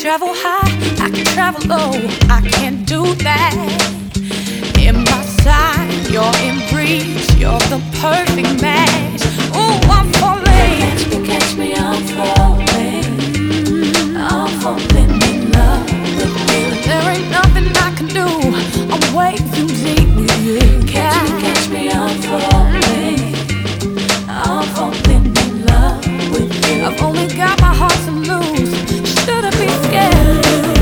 travel high, I can travel low. I can't do that. In my sight, you're in reach. You're the perfect match. Ooh, I'm falling. Catch me, I'm falling. I'm falling in love with you. There ain't nothing I can do. I'm way too deep with you. Catch me, I'm falling. I'm falling in love with you. I've only got my heart to lose. Should I be scared?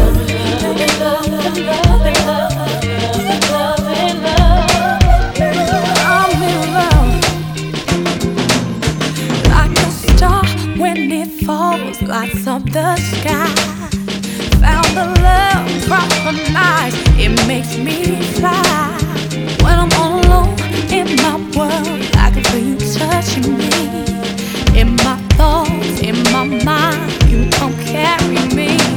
I'm in love. Like a star when it falls, lights up the sky. Found the love from the night. It makes me fly. When I'm all alone in my world, I can feel you touching me. In my thoughts, in my mind, you come carry me.